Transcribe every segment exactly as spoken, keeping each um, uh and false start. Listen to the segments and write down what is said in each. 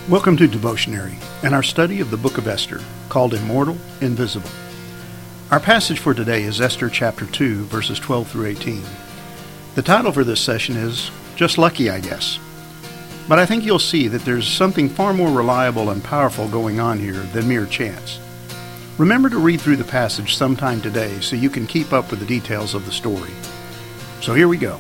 Welcome to Devotionary and our study of the book of Esther, called Immortal, Invisible. Our passage for today is Esther chapter two, verses twelve through eighteen. The title for this session is Just Lucky, I Guess. But I think you'll see that there's something far more reliable and powerful going on here than mere chance. Remember to read through the passage sometime today so you can keep up with the details of the story. So here we go.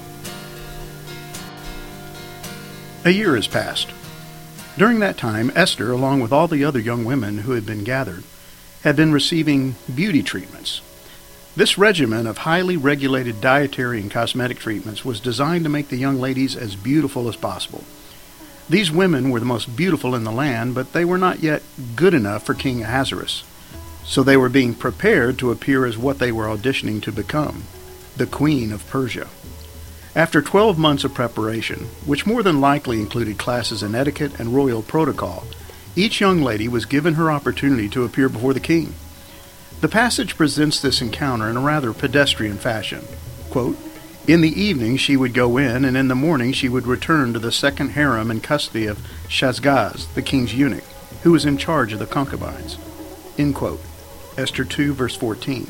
A year has passed. During that time, Esther, along with all the other young women who had been gathered, had been receiving beauty treatments. This regimen of highly regulated dietary and cosmetic treatments was designed to make the young ladies as beautiful as possible. These women were the most beautiful in the land, but they were not yet good enough for King Ahasuerus. So they were being prepared to appear as what they were auditioning to become, the Queen of Persia. After twelve months of preparation, which more than likely included classes in etiquette and royal protocol, each young lady was given her opportunity to appear before the king. The passage presents this encounter in a rather pedestrian fashion. Quote, "In the evening she would go in, and in the morning she would return to the second harem in custody of Shashgaz, the king's eunuch, who was in charge of the concubines." End quote. Esther two, verse fourteen.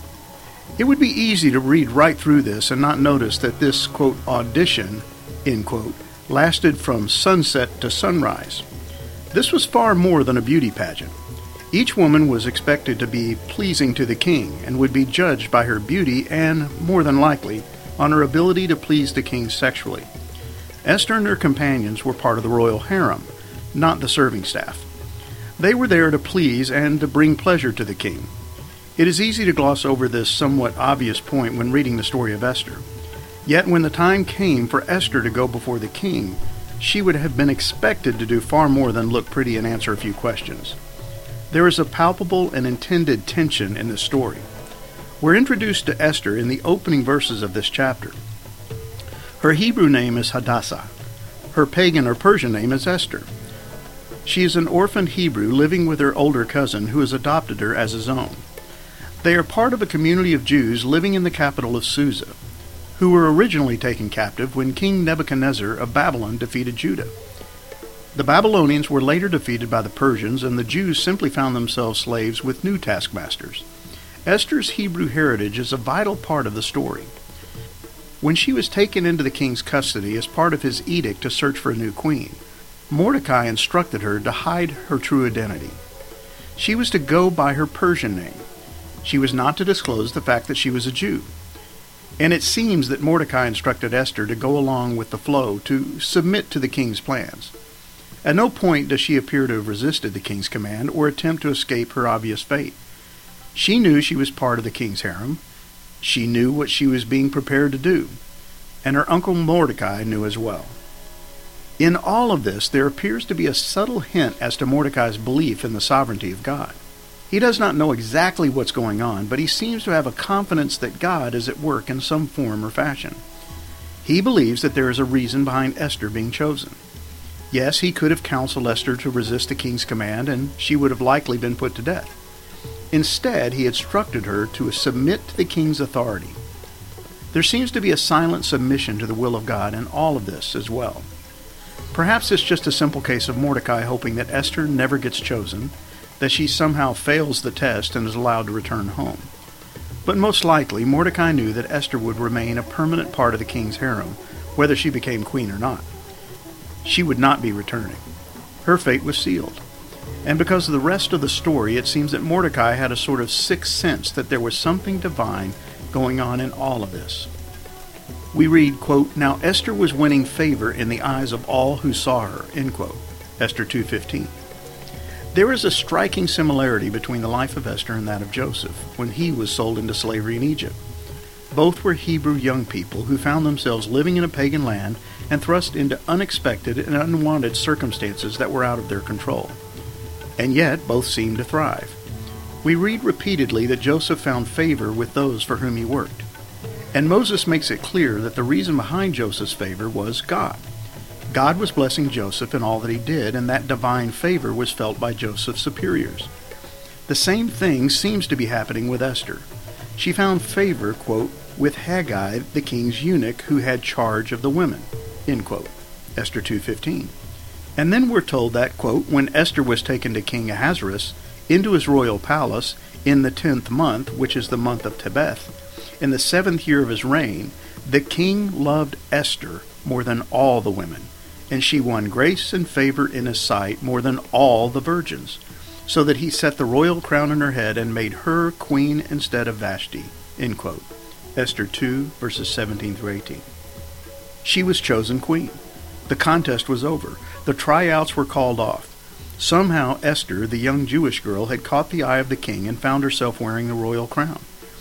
It would be easy to read right through this and not notice that this, quote, audition, end quote, lasted from sunset to sunrise. This was far more than a beauty pageant. Each woman was expected to be pleasing to the king and would be judged by her beauty and, more than likely, on her ability to please the king sexually. Esther and her companions were part of the royal harem, not the serving staff. They were there to please and to bring pleasure to the king. It is easy to gloss over this somewhat obvious point when reading the story of Esther. Yet when the time came for Esther to go before the king, she would have been expected to do far more than look pretty and answer a few questions. There is a palpable and intended tension in this story. We're introduced to Esther in the opening verses of this chapter. Her Hebrew name is Hadassah. Her pagan or Persian name is Esther. She is an orphaned Hebrew living with her older cousin who has adopted her as his own. They are part of a community of Jews living in the capital of Susa, who were originally taken captive when King Nebuchadnezzar of Babylon defeated Judah. The Babylonians were later defeated by the Persians, and the Jews simply found themselves slaves with new taskmasters. Esther's Hebrew heritage is a vital part of the story. When she was taken into the king's custody as part of his edict to search for a new queen, Mordecai instructed her to hide her true identity. She was to go by her Persian name. She was not to disclose the fact that she was a Jew. And it seems that Mordecai instructed Esther to go along with the flow, to submit to the king's plans. At no point does she appear to have resisted the king's command or attempt to escape her obvious fate. She knew she was part of the king's harem. She knew what she was being prepared to do. And her uncle Mordecai knew as well. In all of this, there appears to be a subtle hint as to Mordecai's belief in the sovereignty of God. He does not know exactly what's going on, but he seems to have a confidence that God is at work in some form or fashion. He believes that there is a reason behind Esther being chosen. Yes, he could have counseled Esther to resist the king's command, and she would have likely been put to death. Instead, he instructed her to submit to the king's authority. There seems to be a silent submission to the will of God in all of this as well. Perhaps it's just a simple case of Mordecai hoping that Esther never gets chosen, that she somehow fails the test and is allowed to return home. But most likely, Mordecai knew that Esther would remain a permanent part of the king's harem, whether she became queen or not. She would not be returning. Her fate was sealed. And because of the rest of the story, it seems that Mordecai had a sort of sixth sense that there was something divine going on in all of this. We read, quote, "Now Esther was winning favor in the eyes of all who saw her," end quote. Esther two fifteen. There is a striking similarity between the life of Esther and that of Joseph when he was sold into slavery in Egypt. Both were Hebrew young people who found themselves living in a pagan land and thrust into unexpected and unwanted circumstances that were out of their control. And yet, both seemed to thrive. We read repeatedly that Joseph found favor with those for whom he worked. And Moses makes it clear that the reason behind Joseph's favor was God. God was blessing Joseph in all that he did, and that divine favor was felt by Joseph's superiors. The same thing seems to be happening with Esther. She found favor, quote, with Haggai, the king's eunuch, who had charge of the women, end quote. Esther two fifteen. And then we're told that, quote, when Esther was taken to King Ahasuerus into his royal palace in the tenth month, which is the month of Tebeth, in the seventh year of his reign, the king loved Esther more than all the women, and she won grace and favor in his sight more than all the virgins, so that he set the royal crown on her head and made her queen instead of Vashti. End quote. Esther two, verses seventeen through eighteen. She was chosen queen. The contest was over. The tryouts were called off. Somehow Esther, the young Jewish girl, had caught the eye of the king and found herself wearing the royal crown.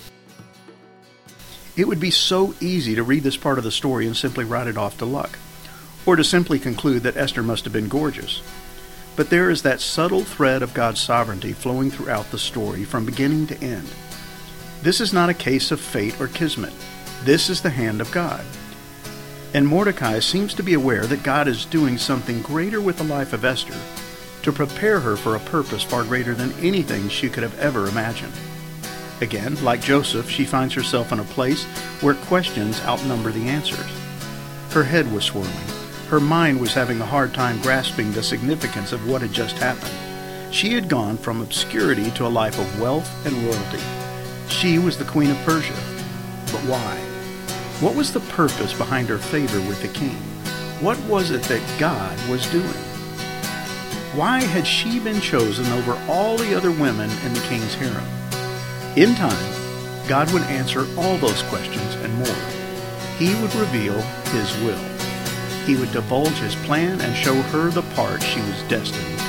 It would be so easy to read this part of the story and simply write it off to luck, or to simply conclude that Esther must have been gorgeous. But there is that subtle thread of God's sovereignty flowing throughout the story from beginning to end. This is not a case of fate or kismet. This is the hand of God. And Mordecai seems to be aware that God is doing something greater with the life of Esther to prepare her for a purpose far greater than anything she could have ever imagined. Again, like Joseph, she finds herself in a place where questions outnumber the answers. Her head was swirling. Her mind was having a hard time grasping the significance of what had just happened. She had gone from obscurity to a life of wealth and royalty. She was the queen of Persia. But why? What was the purpose behind her favor with the king? What was it that God was doing? Why had she been chosen over all the other women in the king's harem? In time, God would answer all those questions and more. He would reveal His will. He would divulge His plan and show her the part she was destined